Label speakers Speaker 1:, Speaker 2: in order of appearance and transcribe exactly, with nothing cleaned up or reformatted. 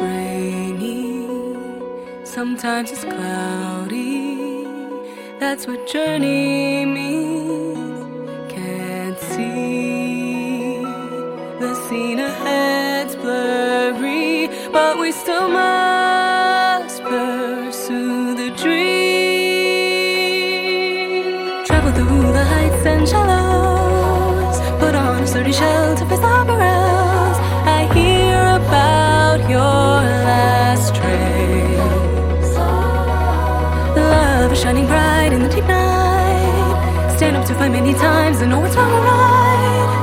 Speaker 1: rainy, sometimes it's cloudy. That's what journey means. Can't see the scene ahead's blurry, but we still must pursue the dream. Travel through the heights and shallows, put on a sturdy shell to face the perils. I hear about your last trace. Love is shining bright in the deep night. Stand up to fight many times and know it's wrong or right.